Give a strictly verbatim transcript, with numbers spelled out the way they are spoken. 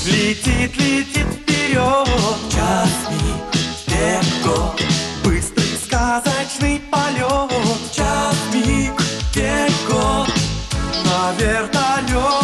Летит, летит вперед. Час, миг, век, год. Быстрый сказочный полет. Час, миг, век, год. На вертолет.